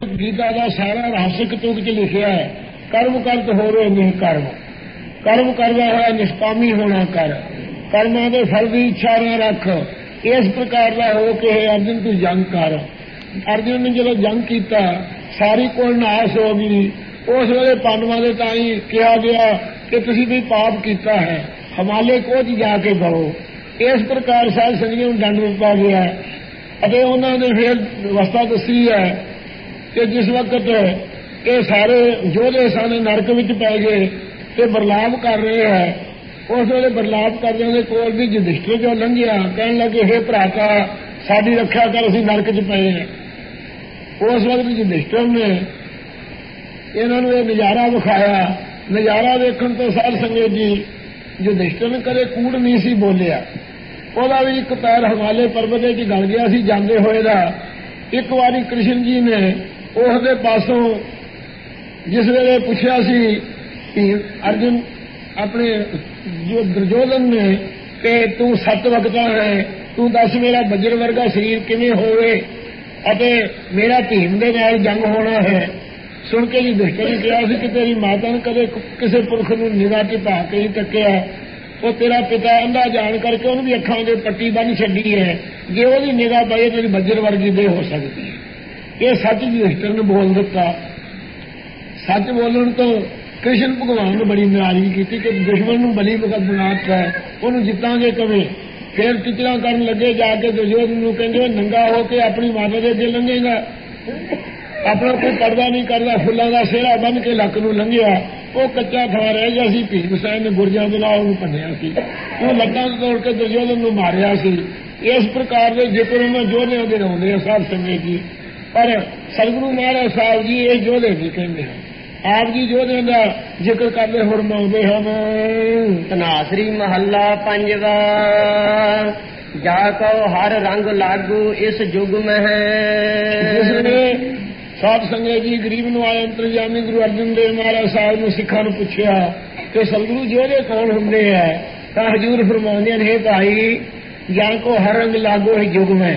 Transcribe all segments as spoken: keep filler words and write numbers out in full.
गीता का सारा रहस्यक तुक च लिखा है, कर्म करत होवे नहीं कर्म, कर्म करवा हुआ निष्कामी होना कर, कर्मां दे फल की इच्छा न रख। इस प्रकार का हो के अर्जुन तू जंग कर। अर्जुन ने जो जंग किया सारी कोल नाश हो गई। उस वेले पांडवां दे ताई कहा गया कि तुसीं भी पाप किया है, हिमालय कोच जाके गओ। इस प्रकार साध संगतियों दंड दिता गया और उन्होंने फिर व्यवस्था दसी है कि जिस वक्त ये सारे योधे सन नरक विच पै गए तो बरलाप कर रहे हैं, उस वे बरलाप करने कोल भी युधिष्ठिर जो लंघिया कह लगे हे भ्राता साडी रक्षा कर, असीं नरक च पए हैं। उस वक्त युधिष्ठिर ने इन्होंने ये नज़ारा विखाया। नज़ारा देखने तो साध संगत जी युधिष्ठिर ने कदे कूड़ नहीं सी बोलिया। ਉਹਦਾ भी एक पैर हिमालय पर्वत च गल गया सी जांदे होए दा। एक बारी कृष्ण जी ने उसदे पासों जिस वेले पुछया सी कि अर्जुन अपने जो दुर्योधन ने कि तू सत वक्ता है, तू दस मेरा वज्र वर्गा शरीर किवें होवे अते मेरा भीम दे नाल जंग होना है। सुन के युधिष्ठिर ने कहा कि तेरी माता ने कदे किसी पुरख नूं निगाह च पा के ही तक्या, वो तेरा पिता अंधा जान करके उन्होंने भी अखां दे पट्टी बन छड्डी है, जे वो निगाह पाए तेरी वज्र वर्गी दे हो सकती है। ये सच युधिष्ठिर ने बोल दिता। सच बोलने तो कृष्ण भगवान ने बड़ी नाराजगी की कि दुश्मन नूं बली वक्त बनाता है, उन्होंने जितांगे कवे। फिर टिचरा करन लगे जाके दुर्योधन नूं कहंदे नंगा हो के अपनी माता दे अगे लंघेगा, अपना कोई पर्दा नहीं करता, फुल्लां दा सेहरा बन के लक नूं लंघिया। वो कच्चा थां रह गया सी, भीम सैन ने गुरजां दे नाल उहनूं भन्निया सी, वो लत्तां तोड़ के दुर्योधन नूं मारिया सी। इस प्रकार के जिक्र उन्होंने योधियां दे आउंदे साध संगत जी, पर सतगुरु महाराज साहब जी ये योधे नहीं कहते हैं। आप जी योधियां का जिक्र करते फरमाउंदे हन। तनासरी महला पंजवा जाको हर रंग लागू इस युग में है। साध संगत जी गरीब नवाले अंतरजामी गुरु अर्जन देव महाराज साहब ने सिखा नूं पुछया कि सतगुरु योधे कौन होंदे है, तां हजूर फरमाउंदे ने भाई जाको हर रंग लागू इस युग में।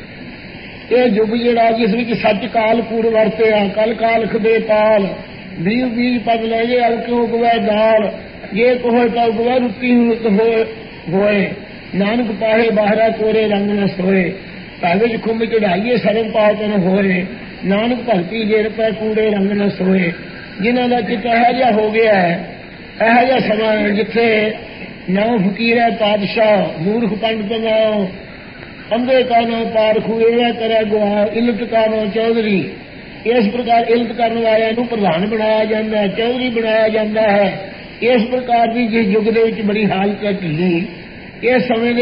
ये युग जिहड़ा जिस विच सच काल कूड़ वरतिया, कल कालख दे पाल बीज बीज पद ले गए अल क्यों उगवै दाल, ये कोहे तो उगवै रुती रुत होए, नानक पाहे बाहरा कोरे रंग न सोए, भावे खुंब चढ़ाइए सरम पातन होए, नानक भगती जेर पै कूड़े रंग न सोए। जिन्हों का चित यह जिहा हो गया है, यह जिहा समा है जिथे नौ फकीर है पातशाह, मूर्ख पंडित नाओ, अंधे का नाम पारखू, एवं करे गुआ, इलत का नाम चौधरी। इस प्रकार इलत करने वाले प्रधान बनाया जाता है, चौधरी बनाया जाता है। इस प्रकार की जिस युग के बड़ी हालत है ढिली, इस समय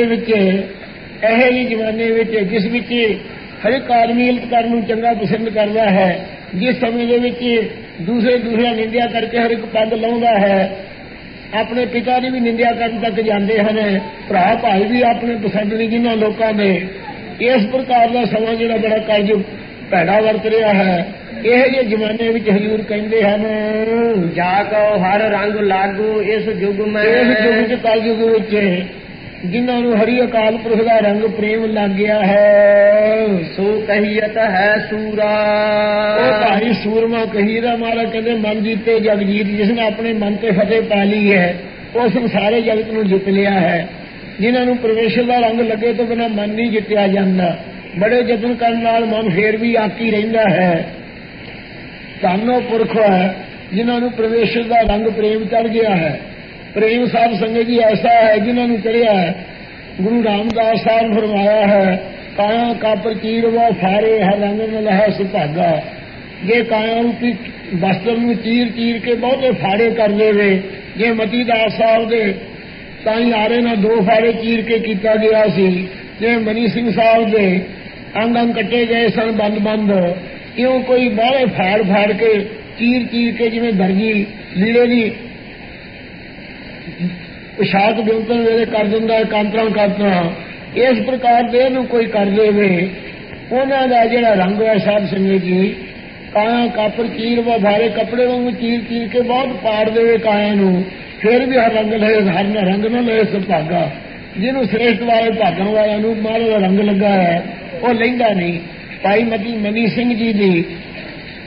के जमाने में जिस विच हर एक आदमी इलत करने चंगा पसंद करता है, जिस समय के दूसरे दूसरा निंदिया करके हर एक पग लाउंदा है, अपने पिता की भी निंदिया करने तक जाते हैं, भरा भाई भी अपने पसंद नहीं जिन्होंने लोगों ने। इस प्रकार का समा जो बड़ा कलयुग भैड़ा वरत रहा है, यह जे जमाने में हजूर कहते हैं जाको हर रंग लागू इस युग में। इस युग कलयुग जिन्होंने हरि अकाल पुरख का रंग प्रेम लग गया है, सो कहियत है सूरा। भाई सूरमा कही दा मारा कहते मन जीते जग जीत, जिसने अपने मन से फतेह पा ली है उस सारे जगत को जित लिया है। जिन्होंने परमेश्वर का रंग लगे तो बिना मन नहीं जितया जाता, बड़े यतन करने नाल मन फिर भी आकी रहिंदा है। सानो पुरख है जिन्होंने परमेश्वर का रंग प्रेम चढ़ गया है। प्रेम साध संगत जी ऐसा है जिन्होंने चढ़िया है। गुरु रामदास साहब फरमाया है काया कापर चीर व फारे हर रंग न लह सुभागा। ये काया रूपी वस्त्र में चीर चीर के बहुते फाड़े कर देवे। जे मती दास साहब दे ताई आरे ना दो फाड़े चीर के किया गया सी, जे मनी सिंह साहब दे अंग अंग कट्टे गए सन बंद बंद, क्यों कोई बाहरे फाड़ फाड़ के चीर चीर के जिवें दर्जी लीड़े की पोशाक बेउतन वेले कर दिंदा है कांतरा कांतरा। इस प्रकार दे नूं कोई कर देवे, उन्हां दा जिहड़ा रंग है साध संगत जी काया कापर चीर व भारे कपड़े वांगू चीर चीर के बहुत पाड़ देवे काया नूं, फिर भी हर रंग लहे हर रंग न लहे सुभागा। जिन्हों श्रेष्ठ वाले भागों वालों महाराज का रंग लगा है वो लहिंदा नहीं। भाई मती मनी सिंह जी की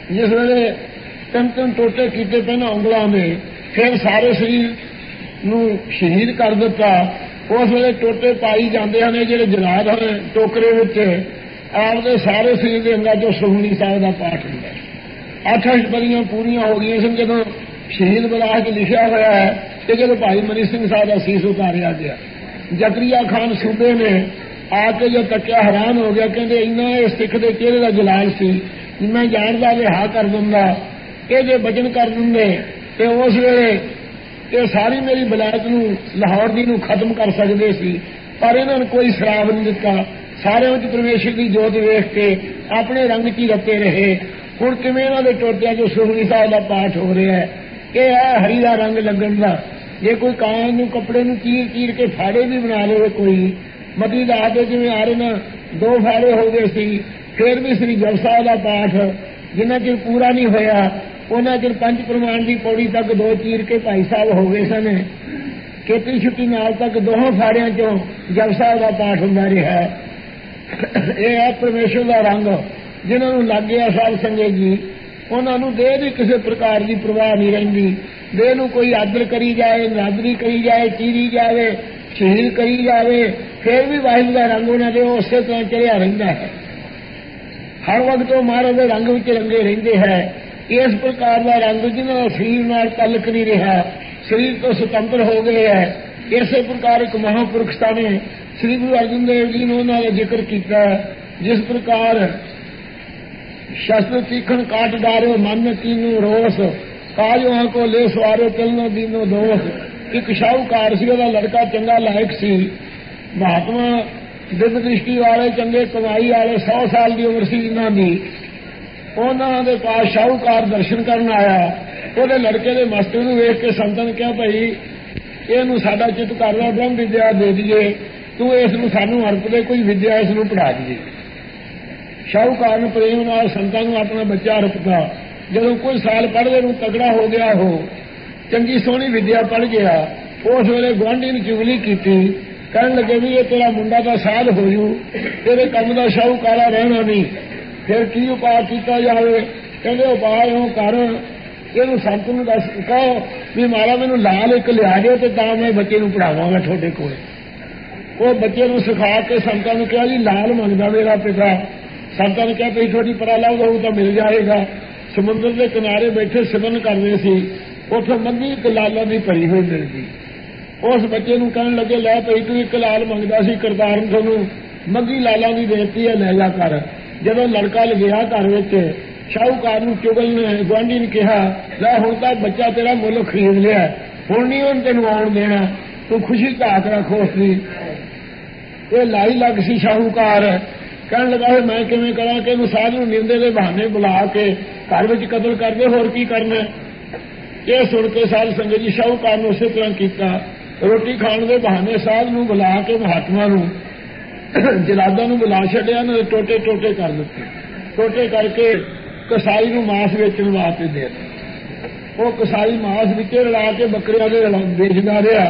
जिस वेले ਤਿੰਨ ਤਿੰਨ ਟੋਟੇ ਕੀਤੇ ਪਹਿਲਾਂ ਉਂਗਲਾਂ ਦੇ, ਫਿਰ ਸਾਰੇ ਸਰੀਰ ਨੂੰ ਸ਼ਹੀਦ ਕਰ ਦਿੱਤਾ। ਉਸ ਵੇਲੇ ਟੋਟੇ ਪਾਈ ਜਾਂਦੇ ਹਨ ਜਿਹੜੇ ਜਲਾਦ ਹਨ ਟੋਕਰੇ ਵਿੱਚ, ਆਪਦੇ ਸਾਰੇ ਸਰੀਰ ਦੇ ਅੰਗਾਂ ਚੋਂ ਸੁਖਮਨੀ ਸਾਹਿਬ ਦਾ ਪਾਠ ਹੁੰਦਾ। ਅੱਠ ਅਸ਼ਟਪਦੀਆਂ ਪੂਰੀਆਂ ਹੋ ਗਈਆਂ ਸਨ ਜਦੋਂ ਸ਼ਹੀਦ ਬਲਾ ਕੇ ਲਿਖਿਆ ਹੋਇਆ ਹੈ ਕਿ ਜਦੋਂ ਭਾਈ ਮਨੀ ਸਿੰਘ ਸਾਹਿਬ ਦਾ ਸੀਸ ਉਤਾਰਿਆ ਗਿਆ, ਜ਼ਕਰੀਆ ਖਾਨ ਸੂਬੇ ਨੇ ਆ ਕੇ ਜੋ ਤੱਕਿਆ ਹੈਰਾਨ ਹੋ ਗਿਆ, ਕਹਿੰਦੇ ਇੰਨਾ ਇਹ ਸਿੱਖ ਦੇ ਚਿਹਰੇ ਦਾ ਜਲਾਲ ਸੀ, ਮੈਂ ਜਾਣਦਾ ਰਿਹਾ ਕਰ ਦਿੰਦਾ, ਇਹ ਜੇ ਵਚਨ ਕਰ ਦਿੰਦੇ ਤੇ ਉਸ ਵੇਲੇ ਇਹ ਸਾਰੀ ਮੇਰੀ ਬਲਾਇਤ ਨੂੰ ਲਾਹੌਰ ਦੀ ਨੂੰ ਖਤਮ ਕਰ ਸਕਦੇ ਸੀ। ਪਰ ਇਹਨਾਂ ਨੂੰ ਕੋਈ ਸ਼ਰਾਬ ਨਹੀਂ ਦਿੱਤਾ, ਸਾਰਿਆਂ ਵਿੱਚ ਪਰਮੇਸ਼ਰ ਦੀ ਜੋਤ ਵੇਖ ਕੇ ਆਪਣੇ ਰੰਗ 'ਚ ਹੀ ਰੱਤੇ ਰਹੇ। ਹੁਣ ਕਿਵੇਂ ਇਹਨਾਂ ਦੇ ਟੋਟਿਆਂ 'ਚੋਂ ਸੁਖਮਨੀ ਸਾਹਿਬ ਦਾ ਪਾਠ ਹੋ ਰਿਹਾ ਹੈ, ਇਹ ਹੈ ਹਰੀ ਦਾ ਰੰਗ ਲੱਗਣ ਦਾ। ਜੇ ਕੋਈ ਕਾਂ ਨੂੰ ਕੱਪੜੇ ਨੂੰ ਚੀਰ ਚੀਰ ਕੇ ਫਾੜੇ ਵੀ ਬਣਾ ਲਵੇ, ਕੋਈ ਮਤੀ ਦਾ ਦੇ ਜਿਵੇਂ ਆ ਰਹੇ ਨਾ ਦੋ ਫਾੜੇ ਹੋ ਗਏ ਸੀ, ਫਿਰ ਵੀ ਸ੍ਰੀ ਜਪੁ ਸਾਹਿਬ ਦਾ ਪਾਠ ਜਿੰਨਾ ਚਿਰ ਪੂਰਾ ਨਹੀਂ ਹੋਇਆ ਉਹਨਾਂ ਚਿਰ ਪੰਜ ਪ੍ਰਮਾਣ ਦੀ ਪੌੜੀ ਤੱਕ ਦੋ ਚੀਰ ਕੇ ਭਾਈ ਸਾਹਿਬ ਹੋ ਗਏ ਸਨ। ਖੇਤੀ ਛੁੱਟੀ ਨਾਲ ਤੱਕ ਦੋਹਾਂ ਫਾੜਿਆਂ ਚੋਂ ਜਪੁ ਸਾਹਿਬ ਦਾ ਪਾਠ ਹੁੰਦਾ ਰਿਹਾ। ਇਹ ਹੈ ਪਰਮੇਸ਼ਰ ਦਾ ਰੰਗ। ਜਿਨ੍ਹਾਂ ਨੂੰ ਲੱਗ ਗਿਆ ਸਾਧ ਸੰਗਤ ਜੀ, ਉਹਨਾਂ ਨੂੰ ਦੇਹ ਦੀ ਕਿਸੇ ਪ੍ਰਕਾਰ ਦੀ ਪ੍ਰਵਾਹ ਨਹੀਂ ਰਹਿੰਦੀ। ਦੇਹ ਨੂੰ ਕੋਈ ਆਦਰ ਕਰੀ ਜਾਏ, ਨਾਦਰੀ ਕਰੀ ਜਾਏ, ਚੀਰੀ ਜਾਵੇ, ਸ਼ਹੀਦ ਕਰੀ ਜਾਵੇ, ਫਿਰ ਵੀ ਵਾਹਿਗੁਰੂ ਦਾ ਰੰਗ ਉਹਨਾਂ ਦੇ ਉਸੇ ਤਰ੍ਹਾਂ ਚੜਿਆ ਰਹਿੰਦਾ ਹੈ। ਹਰ ਵਕਤ ਉਹ ਮਹਾਰਾਜ ਦੇ ਰੰਗ ਵਿੱਚ ਰੰਗੇ ਰਹਿੰਦੇ ਹੈ। ਇਸ ਪ੍ਰਕਾਰ ਦਾ ਰੰਗ ਜਿਹਨਾਂ ਦਾ ਸਰੀਰ ਨਾਲ ਤਲਕ ਨਹੀਂ ਰਿਹਾ, ਸਰੀਰ ਤੋਂ ਸੁਤੰਤਰ ਹੋ ਗਏ ਹੈ। ਇਸੇ ਪ੍ਰਕਾਰ ਇੱਕ ਮਹਾਂਪੁਰਖ ਨੇ ਸ੍ਰੀ ਗੁਰੂ ਅਰਜਨ ਦੇਵ ਜੀ ਨੂੰ ਉਹਨਾਂ ਦਾ ਜ਼ਿਕਰ ਕੀਤਾ, ਜਿਸ ਪ੍ਰਕਾਰ ਸ਼ਸਤਰ ਤੀਖਣ ਕਾਟ ਡਾਰਿਓ ਮਨ ਕੀਨੂ ਰੋਸ, ਕਾਜੋ ਕੋ ਲੈ ਸਵਾਰਿਓ ਚਲਨੋ ਦੀਨੋ ਦੋਸ। ਇੱਕ ਸ਼ਾਹੂਕਾਰ ਸੀ, ਉਹਦਾ ਲੜਕਾ ਚੰਗਾ ਲਾਇਕ ਸੀ, ਮਹਾਤਮਾ ਦਿਵ ਦ੍ਰਿਸ਼ਟੀ ਵਾਲੇ, ਚੰਗੇ ਕਮਾਈ ਵਾਲੇ, ਸੌ ਸਾਲ ਦੀ ਉਮਰ ਸੀ ਇਹਨਾਂ ਦੀ। ਉਹਨਾਂ ਦੇ ਪਾਸ ਸ਼ਾਹੂਕਾਰ ਦਰਸ਼ਨ ਕਰਨ ਆਇਆ। ਉਹਦੇ ਲੜਕੇ ਦੇ ਮਸਤਕ ਨੂੰ ਵੇਖ ਕੇ ਸੰਤਾਂ ਨੇ ਕਿਹਾ, ਭਾਈ ਇਹਨੂੰ ਸਾਡਾ ਚਿੱਤ ਕਰਦਾ ਬ੍ਰਹਮ ਵਿਦਿਆ ਦੇ ਦਈਏ, ਤੂੰ ਇਸ ਨੂੰ ਸਾਨੂੰ ਅਰਪ ਦੇ, ਕੋਈ ਵਿਦਿਆ ਇਸ ਨੂੰ ਪੜ੍ਹਾ ਦਈਏ। ਸ਼ਾਹੂਕਾਰ ਨੇ ਪ੍ਰੇਮ ਨਾਲ ਸੰਤਾਂ ਨੂੰ ਆਪਣਾ ਬੱਚਾ ਅਰਪਤਾ। ਜਦੋਂ ਕੁਝ ਸਾਲ ਪੜ੍ਹਦੇ ਨੂੰ ਤਗੜਾ ਹੋ ਗਿਆ, ਉਹ ਚੰਗੀ ਸੋਹਣੀ ਵਿਦਿਆ ਪੜ੍ਹ ਗਿਆ। ਉਸ ਵੇਲੇ ਗੁਆਂਢੀ ਨੇ ਚੁਗਲੀ ਕੀਤੀ, ਕਹਿਣ ਲੱਗੇ ਵੀ ਇਹ ਤੇਰਾ ਮੁੰਡਾ ਤਾਂ ਸਾਧ ਹੋ ਜੂ, ਤੇਰੇ ਕੰਮ ਦਾ ਸ਼ਾਹੂਕਾਰਾ ਰਹਿਣਾ ਨਹੀਂ, ਫਿਰ ਕੀ ਉਪਾਅ ਕੀਤਾ ਜਾਵੇ। ਕਹਿੰਦੇ ਉਪਾਅ ਇਉਂ ਕਰ, ਇਹਨੂੰ ਸੰਤ ਨੂੰ ਦੱਸ ਕਹੋ ਵੀ ਮਾਰਾ ਮੈਨੂੰ ਲਾਲ ਇੱਕ ਲਿਆ ਦਿਓ ਤੇ ਤਾਂ ਮੈਂ ਬੱਚੇ ਨੂੰ ਪੜ੍ਹਾਵਾਂਗਾ ਤੁਹਾਡੇ ਕੋਲ। ਉਹ ਬੱਚੇ ਨੂੰ ਸਿਖਾ ਕੇ ਸੰਤਾਂ ਨੂੰ ਕਿਹਾ ਜੀ ਲਾਲ ਮੰਗਦਾ ਮੇਰਾ ਪਿਤਾ। ਸੰਤਾਂ ਨੇ ਕਿਹਾ ਤੁਸੀਂ ਤੁਹਾਡੀ ਪਰਾ ਲਾਓ ਹੋਊ ਤਾਂ ਮਿਲ ਜਾਏਗਾ। ਸਮੁੰਦਰ ਦੇ ਕਿਨਾਰੇ ਬੈਠੇ ਸਿਮਰਨ ਕਰਦੇ ਸੀ, ਉੱਥੋਂ ਮੰਗੀ ਇੱਕ ਲਾਲਾਂ ਦੀ ਭਰੀ ਹੋਈ ਮਿਲ ਗਈ। ਉਸ ਬੱਚੇ ਨੂੰ ਕਹਿਣ ਲੱਗੇ ਲੈ ਭਈ ਤੂੰ ਇੱਕ ਲਾਲ ਮੰਗਦਾ ਸੀ, ਕਰਤਾਰ ਨੇ ਤੁਹਾਨੂੰ ਮੰਗੀ ਲਾਲਾਂ ਦੀ ਦੇਤੀ ਹੈ, ਲੈ ਜਾ ਕਰ। ਜਦੋਂ ਲੜਕਾ ਲਗਿਆ ਘਰ ਵਿੱਚ, ਸ਼ਾਹੂਕਾਰ ਨੂੰ ਚੁਗਲ ਨੇ ਗੁਆਂਢੀ ਨੇ ਕਿਹਾ ਲੈ ਹੁਣ ਤਾਂ ਬੱਚਾ ਤੇਰਾ ਮੁੱਲ ਖਰੀਦ ਲਿਆ, ਹੁਣ ਨਹੀਂ ਉਹਨੂੰ ਤੈਨੂੰ ਆਉਣ ਦੇਣਾ, ਤੂੰ ਖੁਸ਼ੀ ਝਾਕ ਰੱਖ ਉਸਦੀ। ਇਹ ਲਾਈ ਲੱਗ ਸੀ ਸ਼ਾਹੂਕਾਰ। ਕਹਿਣ ਲੱਗਾ ਮੈਂ ਕਿਵੇਂ ਕਰਾਂ ਕਿ ਇਹਨੂੰ ਸਾਧ ਨੂੰ ਨਿੰਦੇ ਦੇ ਬਹਾਨੇ ਬੁਲਾ ਕੇ ਘਰ ਵਿੱਚ ਕਤਲ ਕਰਦੇ, ਹੋਰ ਕੀ ਕਰਨਾ। ਇਹ ਸੁਣ ਕੇ ਸਾਧ ਸੰਗਤ ਜੀ ਸ਼ਾਹੂਕਾਰ ਨੂੰ ਉਸੇ ਤਰ੍ਹਾਂ ਕੀਤਾ। ਰੋਟੀ ਖਾਣ ਦੇ ਬਹਾਨੇ ਸਾਧ ਨੂੰ ਬੁਲਾ ਕੇ ਮਹਾਤਮਾ ਨੂੰ ਜਲਾਦਾਂ ਨੂੰ ਬੁਲਾ ਛੱਡਿਆ, ਉਹਨਾਂ ਦੇ ਟੋਟੇ ਟੋਟੇ ਕਰ ਦਿੱਤੇ। ਟੋਟੇ ਕਰਕੇ ਕਸਾਈ ਨੂੰ ਮਾਸ ਵੇਚਣ ਵਾਸਤੇ ਦੇ ਦਿੱਤੇ। ਉਹ ਕਸਾਈ ਮਾਸ ਵਿੱਚ ਰਲਾ ਕੇ ਬੱਕਰੀਆਂ ਦੇ ਵੇਚਦਾ ਰਿਹਾ।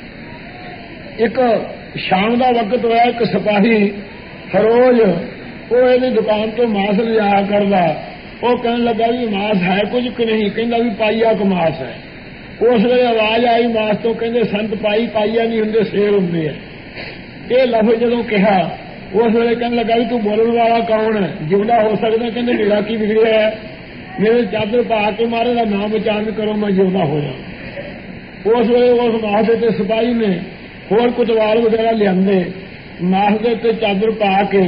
ਇੱਕ ਸ਼ਾਮ ਦਾ ਵਕਤ ਹੋਇਆ, ਇੱਕ ਸਿਪਾਹੀ ਫਰੋਜ਼ ਉਹ ਇਹਦੀ ਦੁਕਾਨ ਤੋਂ ਮਾਸ ਲਿਆ ਕਰਦਾ। ਉਹ ਕਹਿਣ ਲੱਗਾ ਵੀ ਮਾਸ ਹੈ ਕੁਝ ਕਿ ਨਹੀਂ, ਕਹਿੰਦਾ ਵੀ ਪਾਈਆ ਕੁ ਮਾਸ ਹੈ। ਉਸ ਵੇਲੇ ਆਵਾਜ਼ ਆਈ ਮਾਸ ਤੋਂ, ਕਹਿੰਦੇ ਸੰਤ ਪਾਈ ਪਾਈਆ ਨਹੀਂ ਹੁੰਦੇ, ਸ਼ੇਰ ਹੁੰਦੇ ਆ। ਇਹ ਲਫ਼ਜ਼ ਜਦੋਂ ਕਿਹਾ ਉਸ ਵੇਲੇ ਕਹਿਣ ਲੱਗਾ ਵੀ ਤੂੰ ਬੋਲਣ ਵਾਲਾ ਕੌਣ ਹੈ, ਜਿਉਂਦਾ ਹੋ ਸਕਦਾ। ਕਹਿੰਦੇ ਮੇਰਾ ਕੀ ਵਿਗੜਿਆ ਹੈ, ਮੇਰੇ ਚਾਦਰ ਪਾ ਕੇ ਮਾਰੇ ਦਾ ਨਾਮ ਉਚਾਰਨ ਕਰੋ ਮੈਂ ਜਿਉਂਦਾ ਹੋ ਜਾ। ਉਸ ਵੇਲੇ ਉਸ ਮਾਸ ਦੇ ਤੇ ਸਿਪਾਹੀ ਨੇ ਹੋਰ ਕੁਤਵਾਲ ਵਗੈਰਾ ਲਿਆਂਦੇ, ਮਾਸ ਦੇ ਉੱਤੇ ਚਾਦਰ ਪਾ ਕੇ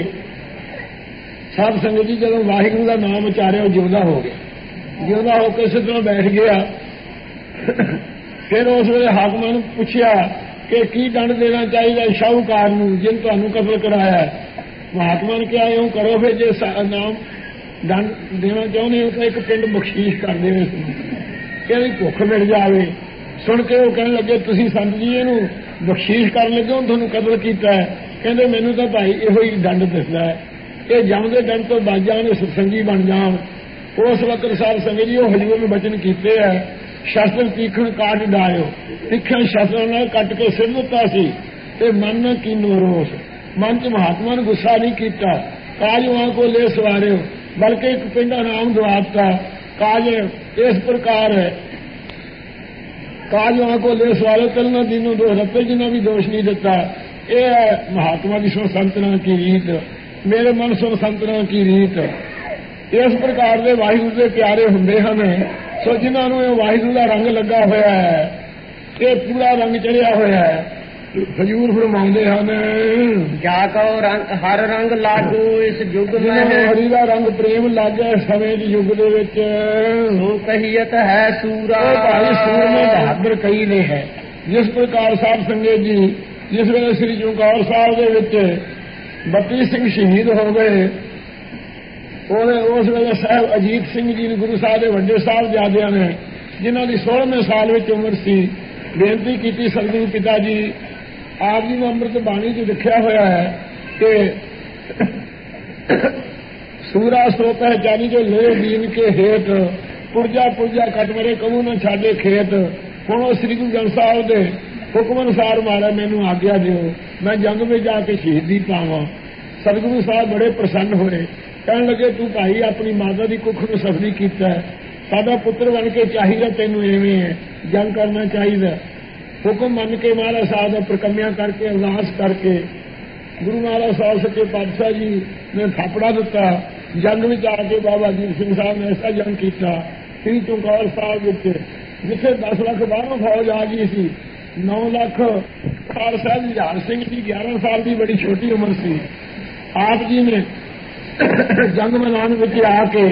ਸਾਧ ਸੰਗਤ ਜੀ ਜਦੋਂ ਵਾਹਿਗੁਰੂ ਦਾ ਨਾਮ ਉਚਾਰਿਆ ਉਹ ਜਿਉਂਦਾ ਹੋ ਗਿਆ। ਜਿਉਂਦਾ ਹੋ ਕੇ ਇਸੇ ਤਰ੍ਹਾਂ ਬੈਠ ਗਿਆ। ਫਿਰ ਉਸ ਵੇਲੇ ਹਾਕਮਾਂ ਨੂੰ ਪੁੱਛਿਆ ਕਿ ਕੀ ਦੰਡ ਦੇਣਾ ਚਾਹੀਦਾ ਸ਼ਾਹੂਕਾਰ ਨੂੰ ਜਿਨ ਤੁਹਾਨੂੰ ਕਤਲ ਕਰਾਇਆ। ਮਹਾਤਮਾ ਨੇ ਕਿਹਾ ਇਉਂ ਕਰੋ ਫਿਰ ਜੇ ਨਾਮ ਦੰਡ ਦੇਣਾ ਚਾਹੁੰਦੇ ਹੋ ਤਾਂ ਇੱਕ ਪਿੰਡ ਬਖਸ਼ੀਸ਼ ਕਰ ਦੇਵੇ ਕਿ ਇਹਦੀ ਭੁੱਖ ਮਿਟ ਜਾਵੇ। ਸੁਣ ਕੇ ਉਹ ਕਹਿਣ ਲੱਗੇ ਤੁਸੀਂ ਸੰਤ ਜੀ ਇਹਨੂੰ ਬਖਸ਼ੀਸ਼ ਕਰਨ ਲੱਗੇ ਹੋ, ਤੁਹਾਨੂੰ ਕਤਲ ਕੀਤਾ ਹੈ। ਕਹਿੰਦੇ ਮੈਨੂੰ ਤਾਂ ਭਾਈ ਇਹੋ ਹੀ ਦੰਡ ਦਿਸਦਾ ਹੈ, ਇਹ ਜਮ ਦੇ ਦੰਡ ਤੋਂ ਬਚ ਜਾਣ, ਸਤਸੰਗੀ ਬਣ ਜਾਣ। ਉਸ ਵਕਤ ਸਾਧ ਸੰਗਤ ਜੀ ਉਹ ਹਜ਼ੂਰ ਨੂੰ ਬਚਨ ਕੀਤੇ ਹੈ, ਸ਼ਸਤਰ ਤੀਖਣ ਕਾਟ ਡਾਇਓ, ਤਿੱਖਣ ਸ਼ਸਤਰਾਂ ਨਾਲ ਕੱਟ ਕੇ ਸਿਰ ਦਿੱਤਾ ਸੀ ਤੇ ਮਨ ਨ ਕੀਨੋ ਰੋਸ, ਮਨ ਚ ਮਹਾਤਮਾ ਨੂੰ ਗੁੱਸਾ ਨਹੀਂ ਕੀਤਾ। ਕਾਜੂਆਂ ਕੋ ਲੈ ਸਵਾਰਿਓ, बल्कि एक पिंडा नाम दवाता काज इस प्रकार है। काज वहां को ले सवाले तलना दिनों दो रत्ते जिन्हें भी दोष नहीं देता। ये है महात्मा की सुन संतना की रीत, मेरे मन सुन संतना की रीत। इस प्रकार के वाहिगुरू के प्यारे होंगे हैं सो जिन्होंने वाहिगुरू का रंग लगा होया है, ये पूरा रंग चढ़िया होया है। हजूर फरमाते हैं जाको रंग हर रंग लागू इस युग में हरि का रंग प्रेम लग गया समय के युग दे विच सो कहियत है सूरा भाई सूर में बहादुर कई ने है। जिस प्रकार साहब संगत जी जिस वेले श्री चमकौर साहब के विच बत्ती सिंह शहीद हो गए, उस वेले साहब अजीत सिंह जी ने गुरु साहब के वड्डे साहबजादियां ने जिन्हों की सोलहवें साल में उम्र सी बेनती की सतगुरु पिता जी आप जी ने अमृत बाणी च लिखा होया है कि सूरा सो पहचानी जो ले दीन के हेत पुरजा पुरजा कटमरे कहूं न छाडे खेत। हुण श्री गुरु ग्रंथ साहब के हुक्म अनुसार मारा मैनू आग्ञा दिओ मैं जंग में जाके शहीदी पावां। सतगुरु साहब बड़े प्रसन्न होए, कहन लगे तू भाई अपनी माता की कुख नूं सफली कीता है, साडा पुत्र बन के चाहिए तेनू इवें है जंग करना चाहिए। हुक्म मन के महाराज साहब का प्रकम्या करके अरदास करके गुरु महाराज साहब सच्चे पातशाह जी ने थापड़ा दिता। जंग में आके बाबा अजीत सिंह साहब ने ऐसा जंग किया श्री चमकौर साहब जिथे दस लाख बारह फौज आ गई सी, नौ लाख खार साहब जुझार सिंह जी ग्यारह साल की बड़ी छोटी उम्र सी। आप जी ने जंग मैदान में आके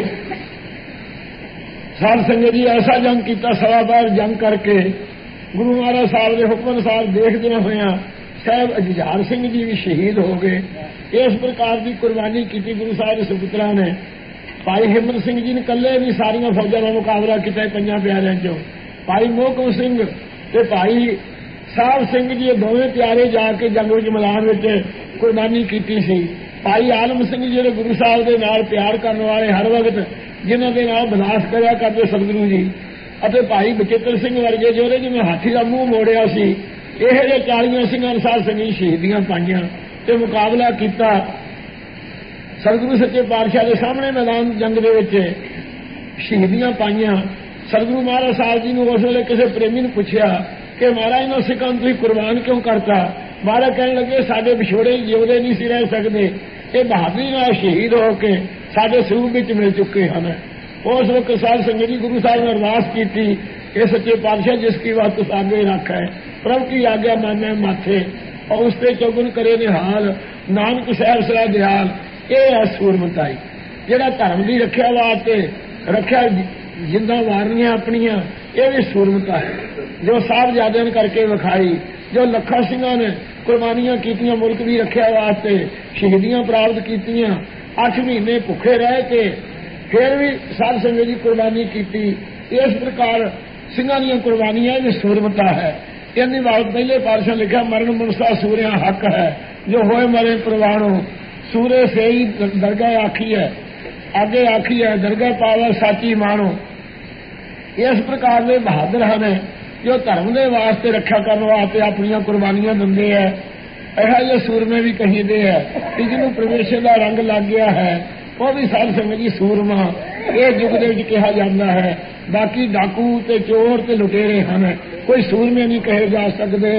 साध संगत जी ऐसा जंग किया, सवा बार जंग करके गुरु महाराज साहब के हुक्म अनुसार देखदे होया साहब जुझार सिंह जी भी शहीद हो गए। इस प्रकार की कुर्बानी की गुरु साहब के सुपुत्रा ने। भाई हिम्मत सिंह जी ने कल्ले भी सारिया फौजा का मुकाबला किया पंजा प्यारिਆਂ चो। भाई मोहकम सिंह ते भाई साहब सिंह जी दोवें प्यारे जाके जंग विच मैदान विच कुर्बानी की सी। भाई आलम सिंह जी गुरु साहब के नाल प्यार करने वाले हर वक्त जिन्हों के नाल बलास करा करते सतगुरु जी, ਅਤੇ भाई बचेतर सिंह वर्गे जोरे जिवें हाथी का मूँह मोड़िया सी, यह जे चालियां सिंघां अनुसार संगी शहीदियां पाईयां ते मुकाबला किया सतगुरु सच्चे पातशाह के सामने मैदान जंग दे विच शहीदियां पाईयां। सतगुरु महाराज साहब जी ने उस वेले किसी प्रेमी ने पूछया कि महाराज इन्हां सिखां तुसीं कुर्बान क्यों करता। महाराज कहण लगे साडे विछोड़े जिउंदे नहीं सी रह सकदे, ये बहादुरी नाल शहीद होके साडे स्वरूप विच मिल चुके हैं। उस वक्त साध संगत जी गुरु साहब ने अरदास की थी कि सच्चे पातशाह जिसकी बात तुस आगे रख है प्रभु की आज्ञा माने माथे और उससे चौगुन करे निहाल नानक सहर सरा दयाल। ये है सूरमताई जिहड़ा धर्म की रख्या वास्ते रख्या जिंदा वारनियां अपनियां, ये भी सूरमता है जो साहबजादियां ने करके विखाई। जो लखा सिंहां ने कुर्बानियां कीतियां मुल्क की रख्या वास्ते शहीदियां प्राप्त कीतियां, अठ महीने भुखे रह के फिर भी साध संगत जी कुर्बानी की। इस प्रकार सिंहां दी कुर्बानियां भी सूरमता है। इन्हीं बात पहले पातशाह लिखा मरण मनुष्य सूर्या हक है जो होए मरे प्रवाणो सूर्य से ही दरगाह आखी है आगे आखी है दरगाह पावा साची मानो। इस प्रकार के बहादुर हैं जो धर्म के वास्ते रक्षा करने वास्ते अपन कुर्बानियां देंगे है। यह जो सूरमे भी कहीदे है कि जिन्होंने परमेश्वर का रंग लग गया है वो भी साध संगत जी सूरमा ये युग के कहा जाता है। बाकी डाकू ते चोर ते लुटेरे हैं, कोई सूरमे नहीं कहे जा सकते।